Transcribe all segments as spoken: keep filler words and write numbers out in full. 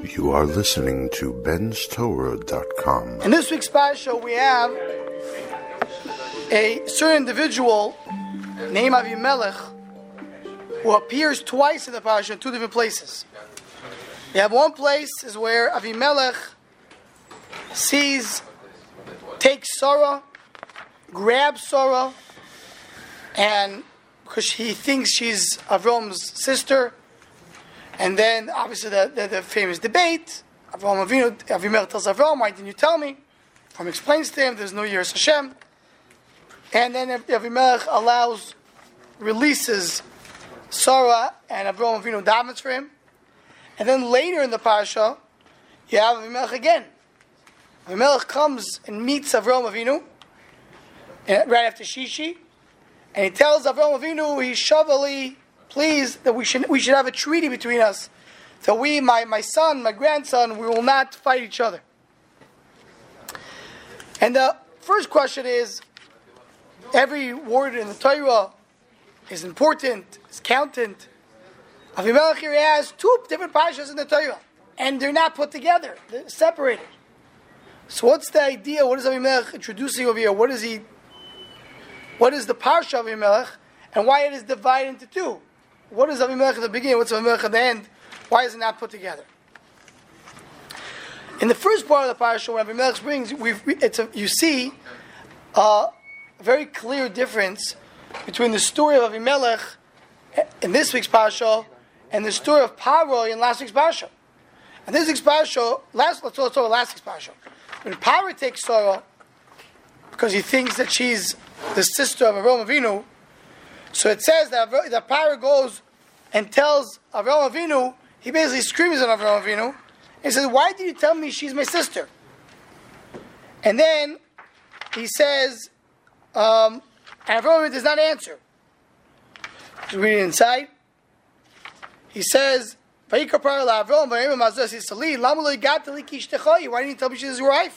You are listening to Ben's Torah dot com. In this week's parasha, we have a certain individual named Avimelech who appears twice in the parasha in two different places. You have one place is where Avimelech sees, takes Sarah, grabs Sarah, and because he thinks she's Avram's sister. And then, obviously, the, the, the famous debate. Avram Avinu, Avimelech tells Avram, why didn't you tell me? Avram explains to him, there's no Yiras Hashem. And then Avimelech allows, releases Sarah, and Avram Avinu davens for him. And then later in the parasha, you have Avimelech again. Avimelech comes and meets Avram Avinu, right after Shishi. And he tells Avram Avinu, he's shavali, please, that we should we should have a treaty between us. So we, my, my son, my grandson, we will not fight each other. And the first question is, every word in the Torah is important, is counted. Avimelech here has two different parashas in the Torah, and they're not put together, they're separated. So what's the idea? What is Avimelech introducing over here? What is he? What is the parasha of Avimelech, and why it is divided into two? What is Avimelech at the beginning? What's Avimelech at the end? Why is it not put together? In the first part of the parasha, when Avimelech brings, we've, it's a, you see uh, a very clear difference between the story of Avimelech in this week's parasha and the story of Paro in last week's parasha. And this week's parasha, last, let's talk about last week's parasha. When Paro takes Sarah because he thinks that she's the sister of Avram Avinu, so it says that that Paro goes and tells Avram Avinu, he basically screams at Avram Avinu, and he says, why did you tell me she's my sister? And then he says, um, and Avram Avinu does not answer. Just read it inside. He says, why didn't you tell me she's your wife?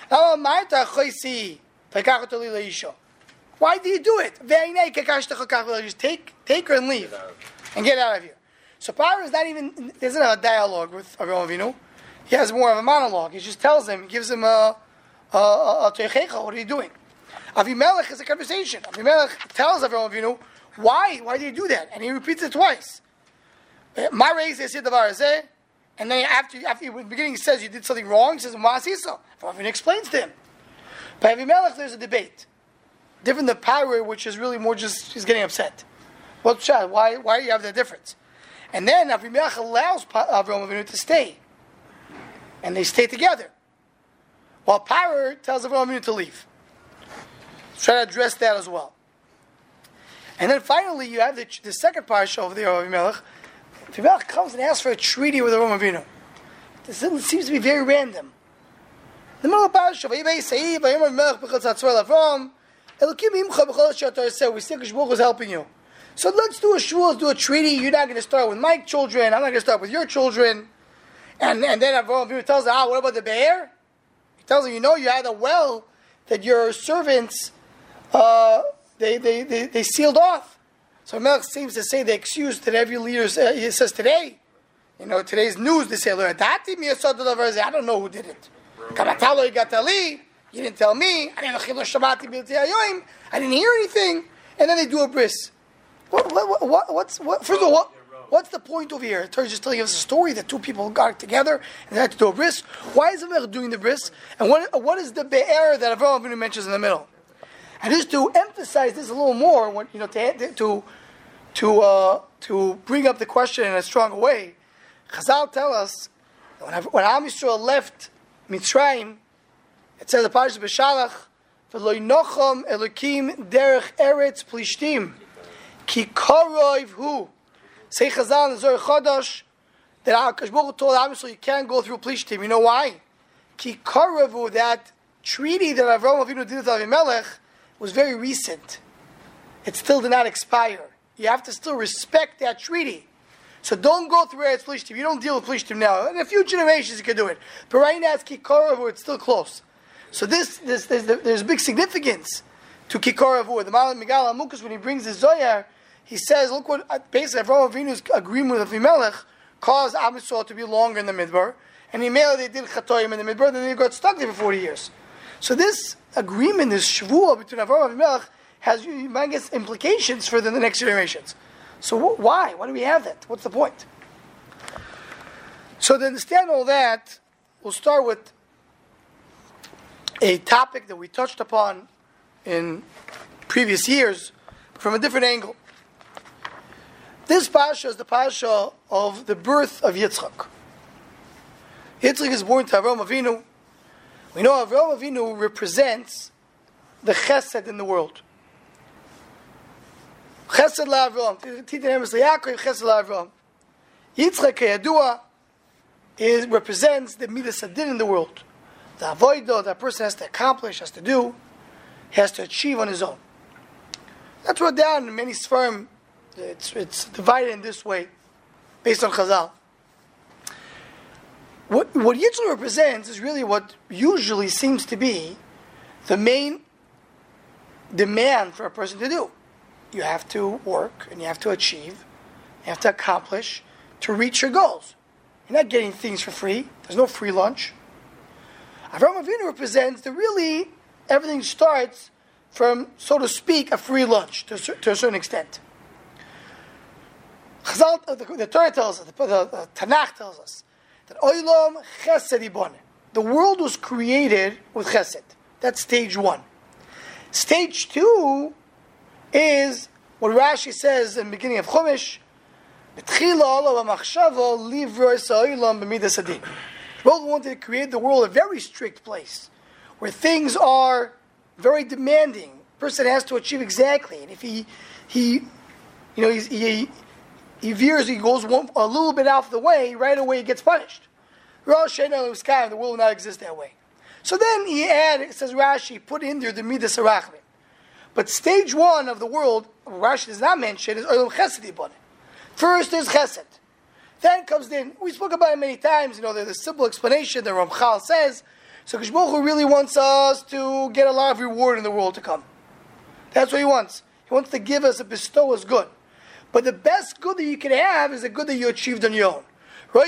Why do you do it? Just take, take her and leave, and get out of here. So Paro is not even, doesn't have a dialogue with Avram Avinu. He has more of a monologue. He just tells him, gives him a, a, a, a teichecha, what are you doing? Avimelech is a conversation. Avimelech tells Avram Avinu, why? Why did you do that? And he repeats it twice. And then after, after in the beginning he says you did something wrong, he says, Ma'asisa. Avram Avinu explains to him. By Avimelech there's a debate. Different than Paro, which is really more just, he's getting upset. What's well, why Why do you have that difference? And then Avimelech allows Avram Avinu to stay. And they stay together. While Paro tells Avram Avinu to leave. Let's try to address that as well. And then finally you have the, the second parasha over there of Avimelech. Avimelech comes and asks for a treaty with Avram Avinu. This seems to be very random. In the middle of the parasha, we think Shmuel was helping you. So let's do a shul, let's do a treaty. You're not going to start with my children. I'm not going to start with your children. And and then Avram Avinu tells her, ah, what about the bear? He tells her, you know, you had a well that your servants, uh, they, they, they, they sealed off. So Melech seems to say the excuse that every leader uh, he says today. You know, today's news, they say, I don't know who did it. You didn't tell me. I didn't hear anything. And then they do a bris. What, what, what, what's, what, first of all, what, what's the point over here? Torah is just telling us a story that two people got together and they had to do a bris. Why is Avimelech doing the bris? And what, what is the be'er that Avram Avinu mentions in the middle? And just to emphasize this a little more, when, you know, to to to, uh, to bring up the question in a stronger way, Chazal tell us that when, when Am Yisrael left Mitzrayim, it says the Parashat B'Shalach, "V'lo yinocham Elokim derech eretz plishtim, ki karoiv hu." Say Chazal in the Zohar Chodosh that HaKadosh Baruch Hu told Am Yisrael you can't go through plishtim. You know why? Ki karoiv hu, that treaty that Avram Avinu did with Avimelech was very recent. It still did not expire. You have to still respect that treaty. So don't go through Eretz Plishtim. You don't deal with Plishtim now. In a few generations you can do it. But right now it's Kikoravu, it's still close. So this, this, this there's big significance to Kikoravu. The Malam Migal Amukus, when he brings the Zohar, he says, look what, basically Avraham Avinu's agreement with Avimelech caused Am Yisrael to be longer in the Midbar. and Email they did Chatoim in the Midbar, and then they got stuck there for forty years. So this agreement, this Shavuah between Avraham and Avimelech, has humongous implications for the, the next generations. So wh- why? Why do we have that? What's the point? So to understand all that, we'll start with a topic that we touched upon in previous years from a different angle. This Pasha is the Pasha of the birth of Yitzchak. Yitzchak is born to Avraham Avinu. We know Avraham Avinu represents the Chesed in the world. Chesed la'Avraham. Titan Emes la'Yaakov, Chesed la'Avraham. Yitzchak Keyadua is represents the Midas Adin in the world. The Avodah that person has to accomplish, has to do, has to achieve on his own. That's wrote down in many Sfarim. It's, it's divided in this way, based on Chazal. What, what Yitzchak represents is really what usually seems to be the main demand for a person to do. You have to work, and you have to achieve, you have to accomplish, to reach your goals. You're not getting things for free. There's no free lunch. Avraham Avinu represents that really everything starts from, so to speak, a free lunch to, to a certain extent. Chazal, the, the Torah tells us, the, the, the Tanakh tells us, that Olam Chesed Ibon, the world was created with Chesed. That's stage one. Stage two is what Rashi says in the beginning of Chumash, God wanted to create the world a very strict place, where things are very demanding. A person has to achieve exactly, and if he, he, you know, he's, he, he veers, he goes one, a little bit out of the way, right away he gets punished. The world will not exist that way. So then he added, it says Rashi, put in there the Midas Arachim. But stage one of the world, Rashi does not mention, is Olam Chesed Ibon. First is Chesed. Then comes in, we spoke about it many times, you know, there's a simple explanation, the Ramchal says, so Kadosh Baruch Hu really wants us to get a lot of reward in the world to come. That's what he wants. He wants to give us, a bestow us good. But the best good that you can have is the good that you achieved on your own. A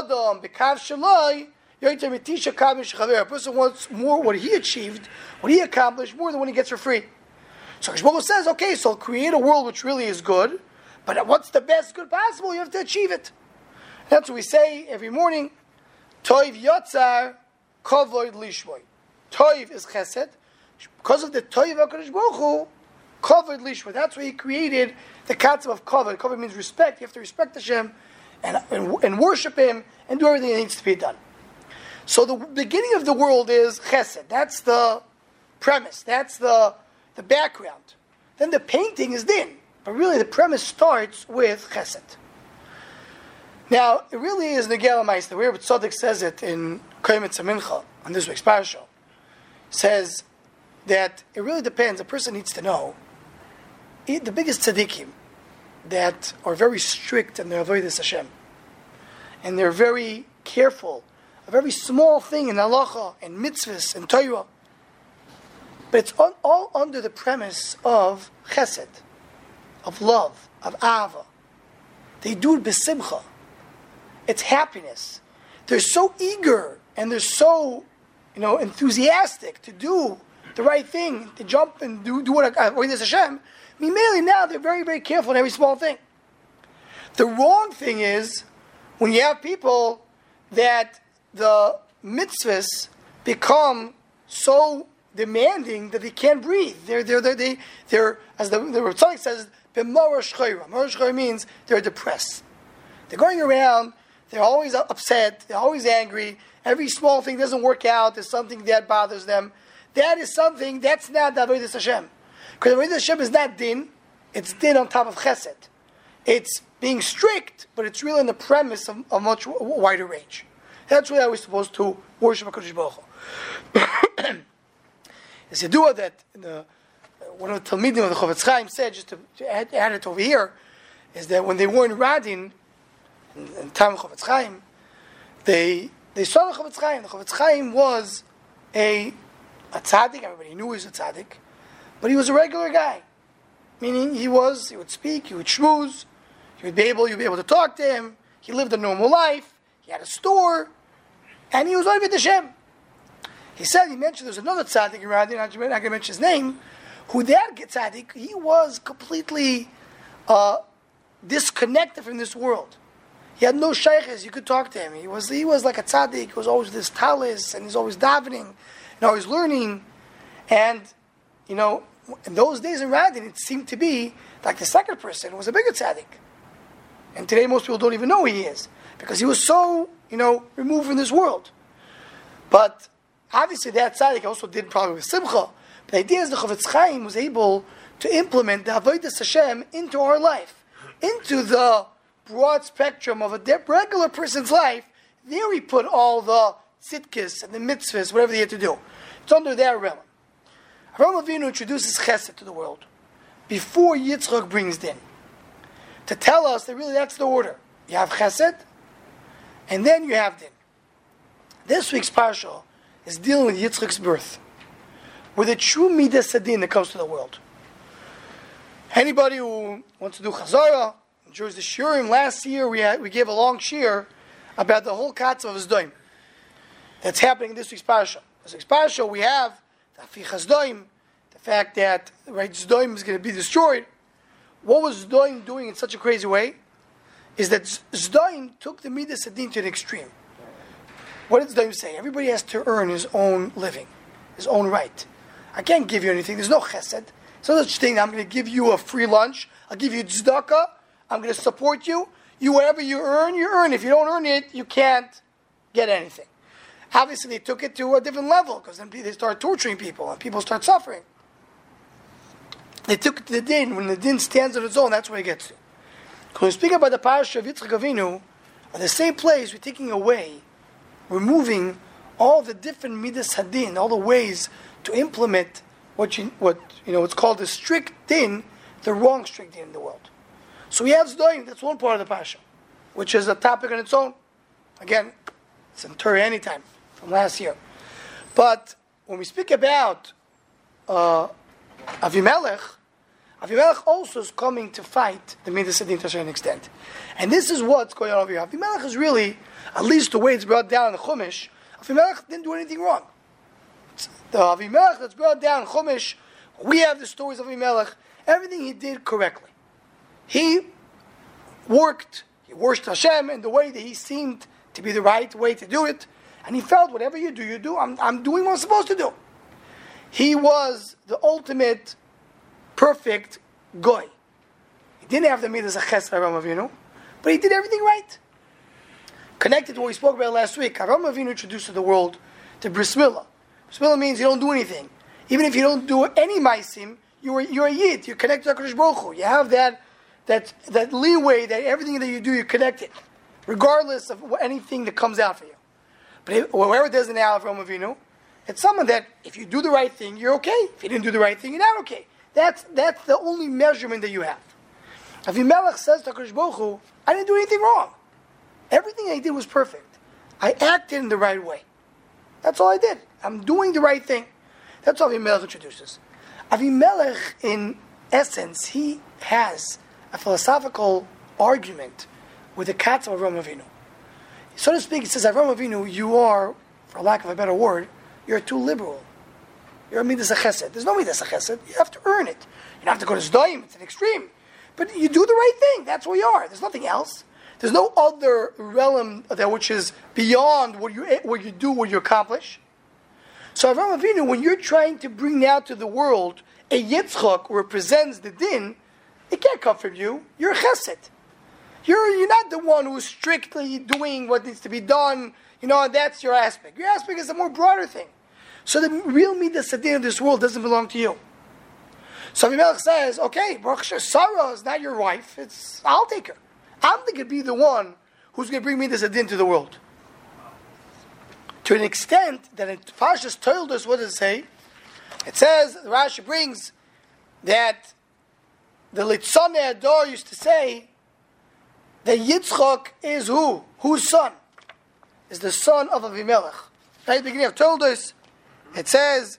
person wants more what he achieved, what he accomplished, more than what he gets for free. So Kadosh Baruch Hu says, okay, so create a world which really is good, but what's the best good possible? You have to achieve it. That's what we say every morning. Toiv yotzar, kavod lishmoy. Toiv is chesed. Because of the toiv of HaKadosh Baruch Hu, kavod lishmoy. That's why he created the concept of kavod. Kavod means respect. You have to respect Hashem and, and, and worship Him and do everything that needs to be done. So the beginning of the world is chesed. That's the premise. That's the, the background. Then the painting is din. But really the premise starts with chesed. Now, it really is Negel Meister. The way Rebbe Tzadok says it in Koyim Mincha, on this week's parasha, says that it really depends. A person needs to know the biggest tzaddikim that are very strict in their avodas Hashem, and they're very careful. A very small thing in halacha and mitzvahs and Torah, but it's all, all under the premise of chesed, of love, of ahava. They do it b'simcha. It's happiness. They're so eager and they're so, you know, enthusiastic to do the right thing, to jump and do, do what avodas Hashem. Mainly now they're very, very careful in every small thing. The wrong thing is when you have people that the mitzvahs become so demanding that they can't breathe. They're, they're, they're, they, they're as the, the Rebbe says, b'mara shchayra. Mara shchayra means they're depressed. They're going around. They're always upset. They're always angry. Every small thing doesn't work out. There's something that bothers them. That is something, that's not the avodas Hashem. Because avodas Hashem is not din. It's din on top of chesed. It's being strict, but it's really in the premise of a much wider range. That's why we're supposed to worship HaKadosh Baruch Hu. It's a dua that the, one of the Talmidim of the Chofetz Chaim said, just to, to add, add it over here, is that when they were in Radin, in the time of Chofetz Chaim, they they saw the Chofetz Chaim. The Chofetz Chaim was a a tzaddik. Everybody knew he was a tzaddik, but he was a regular guy. Meaning he was, he would speak, he would shmooze, he would be able, you'd be able to talk to him. He lived a normal life. He had a store. and he was over the Shem. He said, he mentioned there's another tzaddik around here, I'm not going to mention his name, who that tzaddik, he was completely uh, disconnected from this world. He had no shaykhs, you could talk to him. He was he was like a tzaddik, he was always this talis, and he's always davening, and always learning. And, you know, in those days in Radin, it seemed to be like the second person was a bigger tzaddik. And today most people don't even know who he is, because he was so, you know, removed from this world. But obviously that tzaddik also did probably with Simcha. But the idea is the Chofetz Chaim was able to implement the Avodas Hashem into our life, into the broad spectrum of a regular person's life. There he put all the tzidkis and the mitzvahs, whatever they had to do. It's under their realm. Avraham Avinu introduces Chesed to the world before Yitzchak brings Din, to tell us that really that's the order. You have Chesed, and then you have Din. This week's parsha is dealing with Yitzchak's birth, with the true Midas Hadin that comes to the world. Anybody who wants to do Chazara, enjoys the Shiurim, last year we had, we gave a long shir about the whole Katz of Zdoim that's happening in this week's parsha. This week's parsha we have the Afichas Zdoim, the fact that right Zdoim is going to be destroyed. What was Zdoim doing in such a crazy way? Is that Zdoim took the Midas Hadin to an extreme. What did Zdoim say? Everybody has to earn his own living, his own right. I can't give you anything. There's no chesed. There's no such thing. I'm going to give you a free lunch. I'll give you tzedakah. I'm going to support you. You, whatever you earn, you earn. If you don't earn it, you can't get anything. Obviously, they took it to a different level, because then they start torturing people and people start suffering. They took it to the din. When the din stands on its own, that's where it gets to. When we speak about the parasha of Yitzchak Avinu, at the same place, we're taking away, removing all the different midas hadin, all the ways to implement what you what you know what's called the strict din, the wrong strict din in the world. So we have Zdoim, that's one part of the parasha, which is a topic on its own. Again, it's in Torah anytime from last year. But when we speak about uh, Avimelech, Avimelech also is coming to fight the midas hadin to a certain extent, and this is what's going on over here. Avimelech is really, at least the way it's brought down in the Chumash, Avimelech didn't do anything wrong. The Avimelech that's brought down in Chumash, we have the stories of Avimelech, everything he did correctly. He worked, he worshipped Hashem in the way that he seemed to be the right way to do it, and he felt whatever you do, you do, I'm, I'm doing what I'm supposed to do. He was the ultimate, perfect goy. He didn't have the midas of Chesed Avraham Avinu, but he did everything right. Connected to what we spoke about last week, Avraham Avinu introduced to the world the Bris Milah. Bris Milah means you don't do anything. Even if you don't do any maisim, you're, you're a yid. You're connected to HaKadosh Baruch Hu. You have that, that, that leeway that everything that you do, you're connected, regardless of what, anything that comes out for you. But if, whoever does an Avraham Avinu, it's someone that if you do the right thing, you're okay. If you didn't do the right thing, you're not okay. That's, that's the only measurement that you have. Avimelech says to HaKadosh Baruch Hu, I didn't do anything wrong. Everything I did was perfect. I acted in the right way. That's all I did. I'm doing the right thing. That's how Avimelech introduces. Avimelech, in essence, he has a philosophical argument with the Katz of Avraham Avinu. So to speak, he says, Avraham Avinu, you are, for lack of a better word, you're too liberal. You're a midas chesed. There's no midas chesed. You have to earn it. You don't have to go to Zdoim. It's an extreme. But you do the right thing. That's where you are. There's nothing else. There's no other realm that which is beyond what you what you do, what you accomplish. So Avraham Avinu, when you're trying to bring out to the world a Yitzchak represents the din, it can't come from you. You're a chesed. You're you're not the one who's strictly doing what needs to be done. You know, that's your aspect. Your aspect is a more broader thing. So the real midas hadin of this world doesn't belong to you. So Avimelech says, okay, Baruch Hashem, Sarah is not your wife. It's I'll take her. I'm going to be the one who's going to bring midas hadin to the world. To an extent that it, Parshas told us, what does it say? It says, the Rashi brings that the Litzonei Ador used to say that Yitzchak is who? Whose son? Is the son of Avimelech. Right at the beginning of Toldos, it says,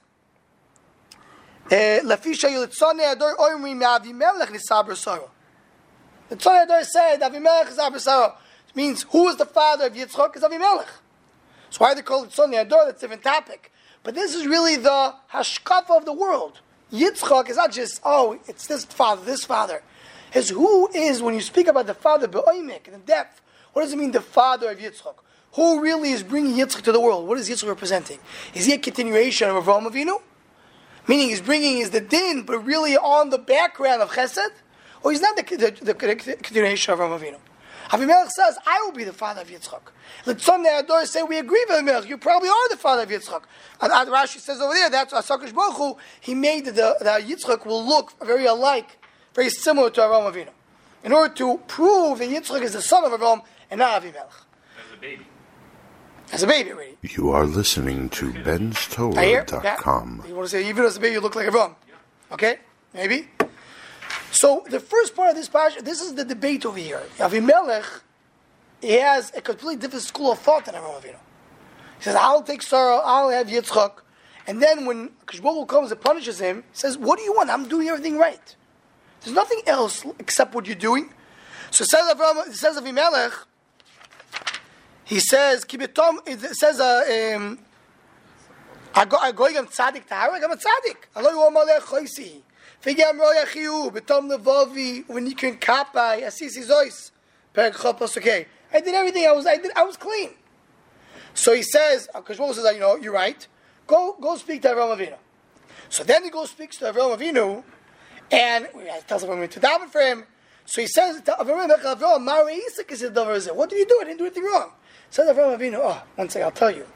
Lafisha Litzonei Ador oimri me'Avimelech nisaber Sarah. The Litzonei Ador said Avimelech is Abra Sarah. It means who is the father of Yitzchak? Is Avimelech. So why they call it Tzon Ador? That's a different topic. But this is really the hashkafa of the world. Yitzchak is not just, oh, it's this father, this father. His who is, when you speak about the father, be'oimek, in the depth, what does it mean, the father of Yitzchak? Who really is bringing Yitzchak to the world? What is Yitzchak representing? Is he a continuation of Avraham Avinu? Meaning he's bringing is the din, but really on the background of Chesed? Or he's not the, the, the, the continuation of Avraham Avinu? Avimelech says, I will be the father of Yitzchak. Let some Ador say, we agree with Avimelech, you probably are the father of Yitzchak. And, and Rashi says over there, that's HaKadosh Baruch Hu, he made the, the Yitzchak will look very alike, very similar to Avraham Avinu. In order to prove that Yitzchak is the son of Avraham and not Avimelech. As a baby. As a baby, already. You are listening to Ben's Torah dot com. You want to say, even as a baby, you look like Avraham. Okay? Maybe? So, the first part of this passage, this is the debate over here. Avimelech, he has a completely different school of thought than Avraham Avinu. He says, I'll take Sarah, I'll have Yitzchak. And then when HaKadosh Baruch Hu comes and punishes him, he says, what do you want? I'm doing everything right. There's nothing else except what you're doing. So it says Avraham, it says Avimelech, he says, Kibetom, it says, uh, um, Agoyim tzadik taharik, I'm a tzadik. Alo yu amalech choisi. Figam roya chiu, betom levavi, unikrin kapai, asisi zois. Perek chopos, okay. I did everything, I was, I did, I was clean. So he says, HaKadosh Baruch Hu says, you know, you're right. Go, go speak to Avraham Avinu. So then he goes speaks to Avraham Avinu, and he tells Avraham to daven for him. So he says, Avraham Avinu, what did you do? I didn't do anything wrong. Says Avraham Avinu, oh, one second, I'll tell you.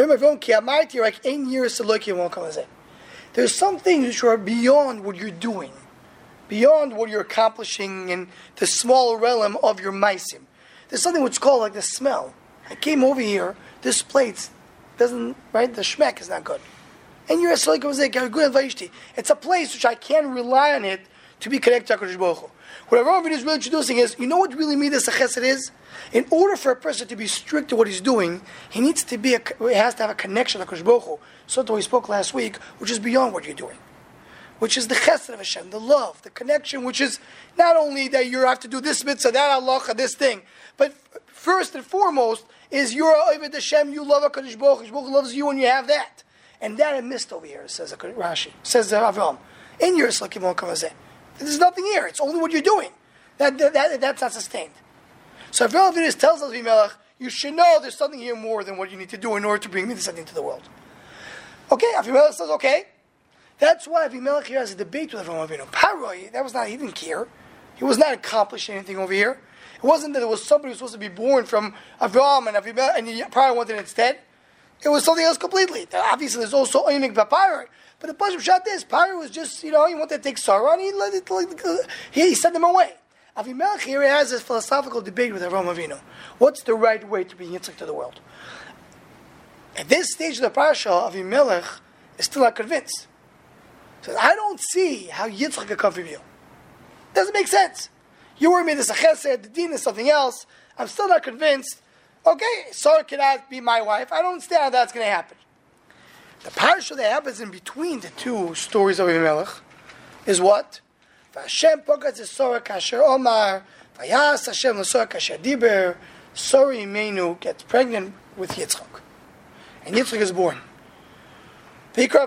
There's some things which are beyond what you're doing, beyond what you're accomplishing in the small realm of your maisim. There's something which is called like the smell. I came over here, this plate doesn't, right, the shmek is not good. And you're a it's a place which I can rely on it to be connected to HaKadosh Baruch Hu. What Avraham Avinu is really introducing is, you know what really means a chesed is? In order for a person to be strict to what he's doing, he needs to be, a, he has to have a connection to HaKadosh Baruch Hu. So that we spoke last week, which is beyond what you're doing. Which is the chesed of Hashem, the love, the connection, which is not only that you have to do this mitzvah, that halacha, this thing, but first and foremost is you're Oved Hashem, you love HaKadosh Baruch Hu, HaKadosh Baruch Hu loves you and you have that. And that I missed over here, says Rashi, says Avraham. In your Slakim Kamazeh. There's nothing here, it's only what you're doing. That, that, that That's not sustained. So Avraham Avinu tells us, Avimelech, you should know there's something here more than what you need to do in order to bring me something to the world. Okay, Avimelech says, okay. That's why Avimelech here has a debate with Avraham Avinu. Paroi, that was not, he didn't care. He was not accomplishing anything over here. It wasn't that there was somebody who was supposed to be born from Avraham and Avimelech, and he probably wanted it instead. It was something else completely. Obviously, there's also Oinik Bapiroi. But the Pasuk shot this. Pari was just, you know, he wanted to take Sarah, and he, let it, he, he sent them away. Avimelech here has this philosophical debate with Avraham Avinu. What's the right way to bring Yitzchak to the world? At this stage of the parasha, Avimelech is still not convinced. He says, I don't see how Yitzchak can come from you. Doesn't make sense. You were made as a chesed, the din is something else. I'm still not convinced. Okay, Sarah cannot be my wife. I don't understand how that's going to happen. The parasha that happens in between the two stories of Avimelech is what? Vashem pokat Sarah kasher Omar, Vayas Hashem l'Sarah kasher Diber. Sarah Imenu gets pregnant with Yitzchak, and Yitzchak is born. Yitzchak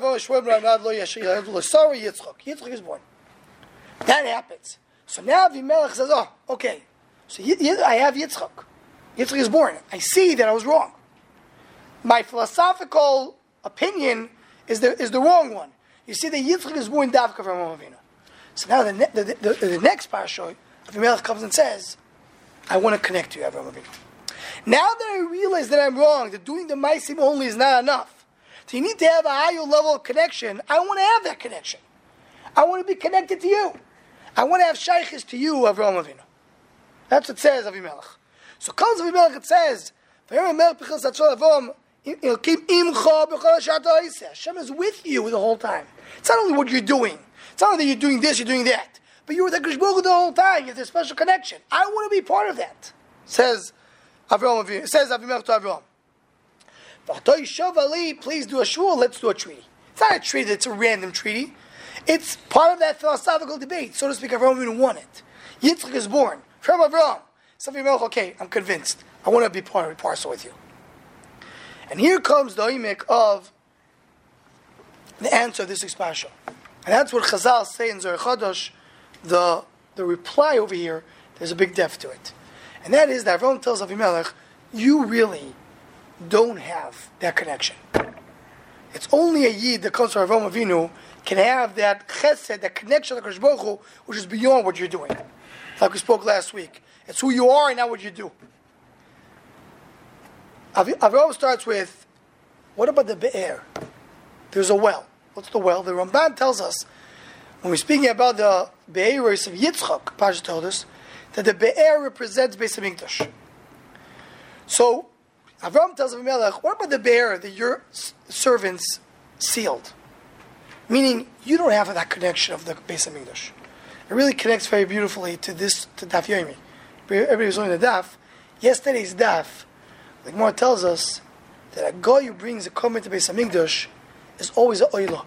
Yitzchak is born. That happens. So now Avimelech says, "Oh, okay. So I have Yitzchak. Yitzchak is born. I see that I was wrong. My philosophical opinion is the is the wrong one. You see that Yitzchak is born Davka from Avinu. So now the, ne- the, the, the, the next parasha, Avimelech comes and says, I want to connect to you, Avraham Avinu. Now that I realize that I'm wrong, that doing the Maisim only is not enough, so you need to have a higher level of connection. I want to have that connection. I want to be connected to you. I want to have shaykhis to you, Avraham Avinu. That's what it says, Avimelech. So comes Avimelech, it says, Hashem is with you the whole time. It's not only what you're doing. It's not only that you're doing this, you're doing that. But you're with HaKadosh Baruch Hu the whole time. You have this special connection. I want to be part of that. Says Avraham Avinu. Says Avimelech to Avraham. Please do a shul. Let's do a treaty. It's not a treaty. It's a random treaty. It's part of that philosophical debate. So to speak, Avraham Avinu won it. Yitzchak is born from Avraham. So Avimelech, okay, I'm convinced. I want to be part of a parcel with you. And here comes the oimik of the answer of this expansion. And that's what Chazal say in Zohar Chadosh, the, the reply over here, there's a big depth to it. And that is that Avram tells Avimelech, you really don't have that connection. It's only a Yid that comes from Avram Avinu can have that chesed, that connection to HaKadosh Baruch Hu, which is beyond what you're doing. Like we spoke last week. It's who you are and not what you do. Avram starts with, what about the Be'er? There's a well. What's the well? The Ramban tells us, when we're speaking about the Be'eros of Yitzchak, Pasha told us, that the Be'er represents Beis HaMikdash. So, Avram tells Avimelech, what about the Be'er that your servants sealed? Meaning, you don't have that connection of the Beis HaMikdash. It really connects very beautifully to this, to Daf Yomi. Everybody was learning the Daf. Yesterday's Daf, the Gemara tells us that a guy who brings a korban to Beis HaMikdash is always a oila.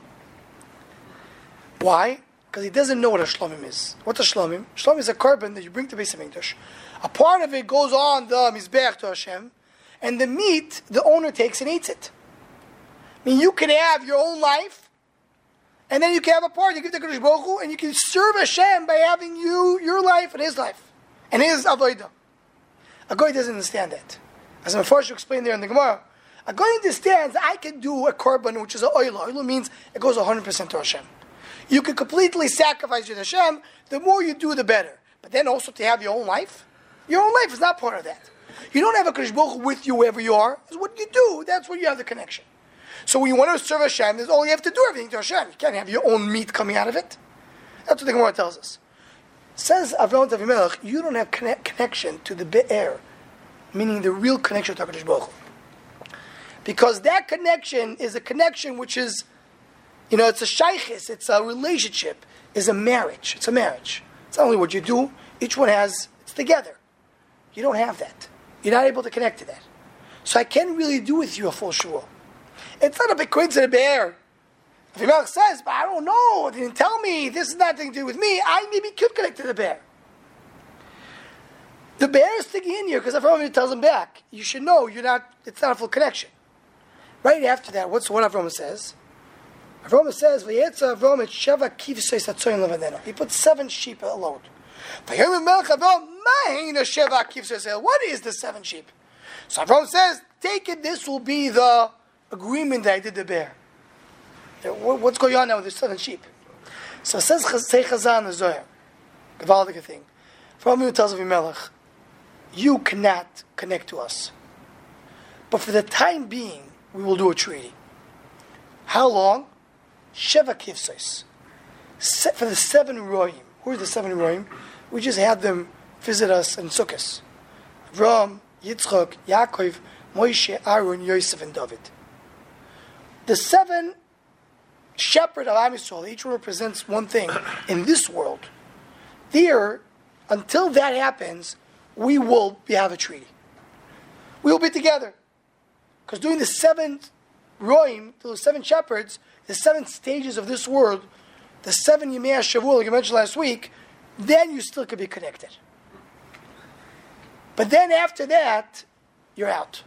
Why? Because he doesn't know what a shlomim is. What's a shlomim? Shlomim is a korban that you bring to Beis HaMikdash. A part of it goes on the Mizbeach to Hashem, and the meat, the owner takes and eats it. I mean, you can have your own life, and then you can have a part, you give the Kadosh Baruch Hu, and you can serve Hashem by having you, your life and his life, and his avodah. A guy doesn't understand that. As I'm forced to explain there in the Gemara, a guy understands I can do a korban, which is an oila. Oila means it goes one hundred percent to Hashem. You can completely sacrifice your Hashem. The more you do, the better. But then also to have your own life, your own life is not part of that. You don't have a Kadosh Baruch Hu with you wherever you are. It's what you do. That's where you have the connection. So when you want to serve Hashem, there's all you have to do everything to Hashem. You can't have your own meat coming out of it. That's what the Gemara tells us. Says Avram Avimelech, you don't have connect, connection to the Be'er, meaning the real connection to HaKadosh Baruch Hu. Because that connection is a connection which is, you know, it's a shaykhis, it's a relationship, it's a marriage. It's a marriage. It's not only what you do, each one has, it's together. You don't have that. You're not able to connect to that. So I can't really do with you a full shul. It's not a big coincidence, Be'er. If Avimelech says, but I don't know, they didn't tell me, this is nothing to do with me, I maybe could connect to the Be'er. The Be'er is sticking in here because Avram tells him back, you should know you're not, it's not a full connection. Right after that, what's what Avram says? Avram says, V'yetza Avram et sheva kivsei satzoyin levadeno. He put seven sheep a load. What is the seven sheep? So Avram says, take it, this will be the agreement that I did the Be'er. What's going on now with the seven sheep? So it says, say Chazan the Zohar. Gavaldik thing. Avram tells Avimelech, you cannot connect to us. But for the time being, we will do a treaty. How long? Sheva kivsos. Se- for the seven roim. Who are the seven roim? We just had them visit us in Sukkot. Avram, Yitzchak, Yaakov, Moshe, Aaron, Yosef, and David. The seven shepherd of Am Yisrael, each one represents one thing in this world. There, until that happens, we will be, have a treaty. We will be together. Because during the seven roim, the seven shepherds, the seven stages of this world, the seven Yemei HaShavua, like you mentioned last week, then you still could be connected. But then after that, you're out.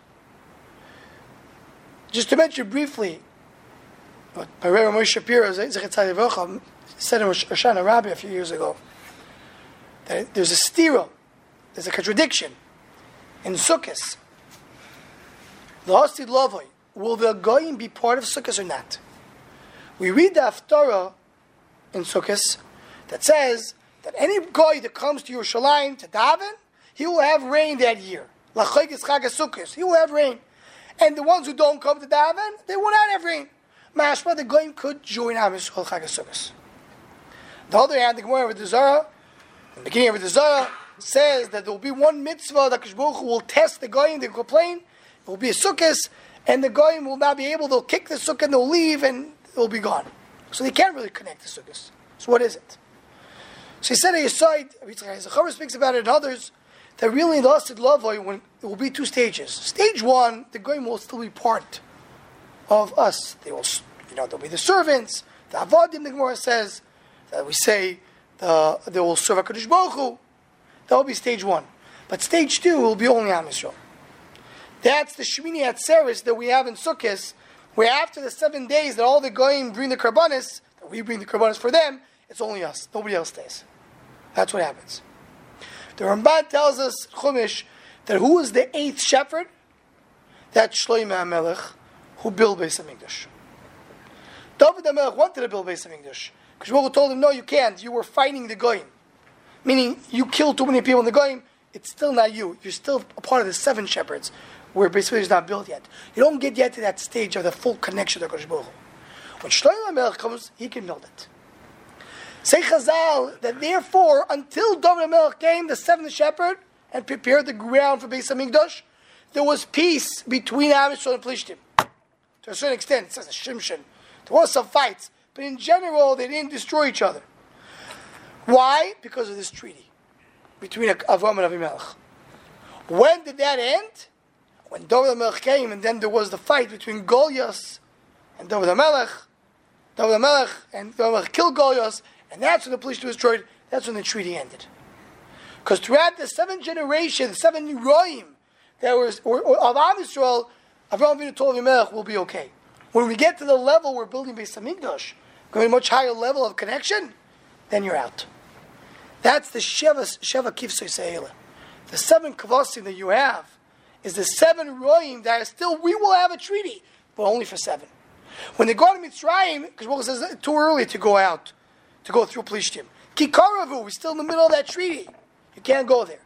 Just to mention briefly, what Rebbe Moshe Shapiro said in Rosh Hashanah Rabbi a few years ago, that there's a stira, there's a contradiction in Sukkot. The Hasid Lavoi, will the Goyim be part of Sukkot or not? We read the Haftarah in Sukkot that says that any Goy that comes to Yerushalayim to daven, he will have rain that year. L'chayis Chag HaSukkos, he will have rain. And the ones who don't come to daven, they will not have rain. Mashma, the Goyim could join Am Yisrael Chag HaSukkos. The other hand, the Gemara of the Zohar, the beginning of the Zohar, says that there will be one mitzvah that Kadosh Baruch Hu will test the Goyim, they will complain, it will be a Sukkot, and the Goyim will not be able, they'll kick the Sukkah and they'll leave and it will be gone. So they can't really connect the Sukkot. So what is it? So he said on his side, Zacharia speaks about it and others, that really in the Hasid Lavoi, when it will be two stages. Stage one, the Goyim will still be part of us. They will, you know, they'll be the servants, the Avadim, the Gemara says, that we say, the, they will serve HaKadosh Baruch Hu. That will be stage one. But stage two will be only Am Yisrael. That's the Shmini Atzeres that we have in Sukkot, where after the seven days that all the goyim bring the karbanis, that we bring the karbanis for them, it's only us. Nobody else stays. That's what happens. The Ramban tells us, Chumash, that who is the eighth shepherd? That's Shlomo HaMelech, who built Beis HaMikdash. David HaMelech wanted to build Beis HaMikdash, because Shmuel told him, no, you can't. You were fighting the goyim. Meaning, you killed too many people in the goyim, it's still not you. You're still a part of the seven shepherds, where Beis HaMikdash is not built yet. You don't get yet to that stage of the full connection to HaKadosh Baruch Hu. When Shlomo HaMelech comes, he can build it. Say Chazal that therefore, until David HaMelech came, the seventh shepherd, and prepared the ground for Beis HaMikdash, there was peace between Am Yisrael and Plishtim. To a certain extent, it says a Shimshon. There was some fights, but in general, they didn't destroy each other. Why? Because of this treaty between Avram and Avimelech. When did that end? When David HaMelech came, and then there was the fight between Goliath and David HaMelech. David HaMelech and David HaMelech killed Goliath, and that's when the Plishtim was destroyed. That's when the treaty ended. Because throughout the seven generations, seven Roim that was or, or, of Am Yisrael, Avraham Avinu told Avimelech, we'll be okay. When we get to the level we're building Beis HaMikdash, going to a much higher level of connection, then you're out. That's the Sheva, Sheva Kivsoi Se'ela. The seven Kavasim that you have is the seven Roim that are still, we will have a treaty, but only for seven. When they go to Mitzrayim, because Baruch says it's too early to go out, to go through Plishtim. Kikaravu, we're still in the middle of that treaty. You can't go there.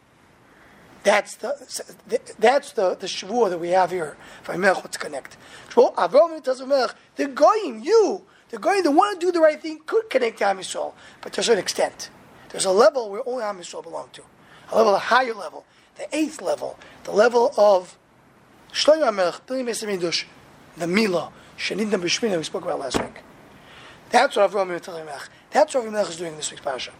That's the that's the, the Shavua that we have here for Avimelech. Let's connect. Avraham tells Avimelech, the goyim, you, the goyim that want to do the right thing could connect to Am Yisrael, but to a certain extent. There's a level where only Am Yisrael belong to. A level, a higher level, the eighth level, the level of Shlomo HaMelech, building Beis HaMikdash, the Milah, Shenidna B'Shmina we spoke about last week. That's what Avraham tells Avimelech. That's what Avimelech is doing in this week's parasha.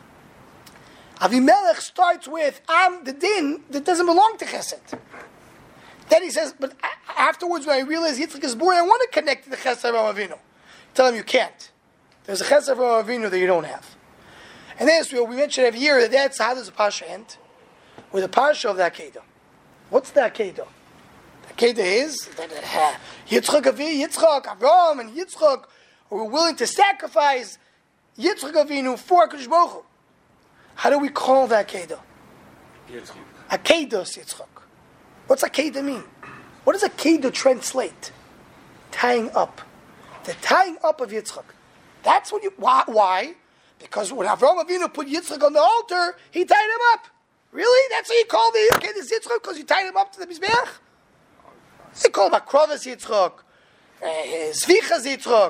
Avimelech starts with Am, the din that doesn't belong to Chesed. Then he says, but afterwards when I realize Yitzchak is born, I want to connect to the Chesed of Avraham Avinu. Tell him you can't. There's a Chesed of Avraham Avinu that you don't have. And then so we mentioned every year that that's how does the Pasha end? With the Pasha of the Akedah. What's the Akedah? The Akedah is that uh, Yitzchak Avinu, Yitzchak, Avraham and Yitzchak were willing to sacrifice Yitzchak Avinu for HaKadosh Baruch Hu. How do we call that Akedah? Akedah Yitzchak. What's Akedah mean? What does Akedah translate? Tying up. The tying up of Yitzchak. That's what you, why? why? Because when Avraham Avinu put Yitzchak on the altar, he tied him up. Really? That's what you call the Akedah Yitzchak? Because you tied him up to the Mizbeach? They call him Akrovas Yitzchak. Zvichas Yitzchak.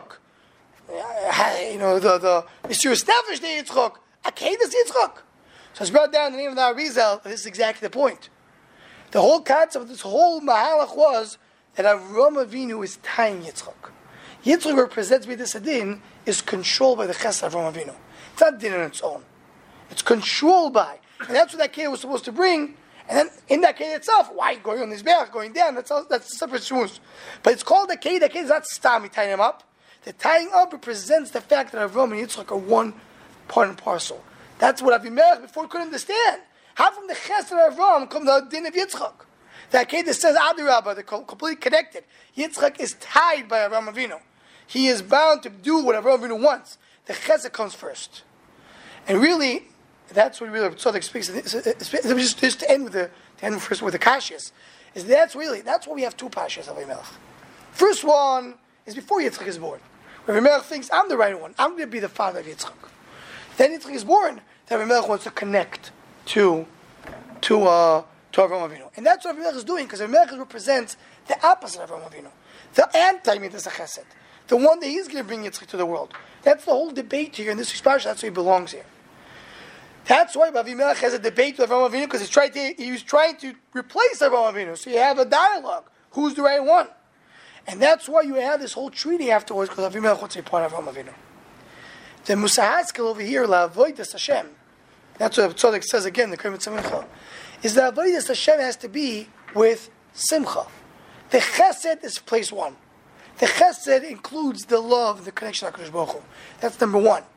You know, the, the Mesiras Nefesh Yitzchak. Akedah Yitzchak. So it's brought down in the name of the Arizal, this is exactly the point. The whole concept of this whole Mahalach was that Avraham Avinu is tying Yitzchak. Yitzchak represents with this din is controlled by the Chesed of Avraham Avinu. It's not din on its own. It's controlled by. And that's what that Akedah was supposed to bring. And then in that Akedah itself, why going on this back, going down, that's all, that's a separate shmuz. But it's called Akedah. Akedah is not Stami tying him up. The tying up represents the fact that Avraham and Yitzchak are one part and parcel. That's what Avimelech before could understand. How from the Chesed of Avraham come the din of Yitzchak? The Akedah says Adirabah, they're completely connected. Yitzchak is tied by Avraham Avinu. He is bound to do what Avraham Avinu wants. The Chesed comes first. And really, that's what really Tzadok speaks. Just, just to end with the to end first with the Kashyas, is that's really that's why we have two Pashas of Avimelech. First one is before Yitzchak is born. Where Avimelech thinks I'm the right one. I'm going to be the father of Yitzchak. Then Yitzchak is born. Then Avimelech wants to connect to to uh, to Avraham Avinu, and that's what Avimelech is doing because Avimelech represents the opposite of Avraham Avinu, the anti-Midas Chesed, the one that he's going to bring Yitzchak to the world. That's the whole debate here in this expression. That's why he belongs here. That's why Avimelech has a debate with Avraham Avinu because he's trying to he was trying to replace Avraham Avinu. So you have a dialogue. Who's the right one? And that's why you have this whole treaty afterwards because Avimelech wants to be part of Avraham Avinu. The Musahaskel over here, La Avodas Hashem. That's what Tzadok says again, the Kriyat Simcha. Is that Avodas Hashem has to be with Simcha. The Chesed is place one. The Chesed includes the love, the connection to HaKadosh Baruch Hu. That's number one.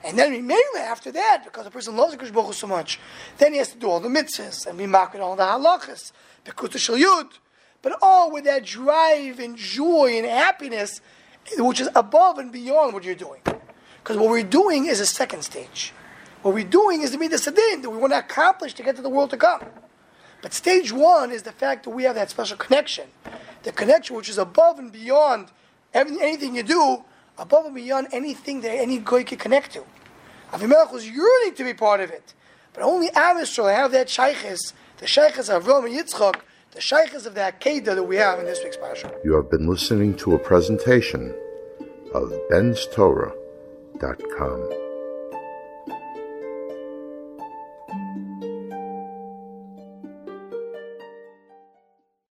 And then immediately after that, because the person loves the Kodesh Baruch Hu so much, then he has to do all the mitzvahs and be maked all the halachas, because the Shal Yud. But all with that drive and joy and happiness, which is above and beyond what you're doing. Because what we're doing is a second stage. What we're doing is the Midas Hadin that we want to accomplish to get to the world to come. But stage one is the fact that we have that special connection. The connection which is above and beyond every, anything you do, above and beyond anything that any goy can connect to. Avimelech was yearning to be part of it. But only Am Yisrael have that shaykhis, the shaykhis of Avraham and Yitzchak, the shaykhis of the Akedah that we have in this week's parasha. You have been listening to a presentation of Ben's Torah dot com.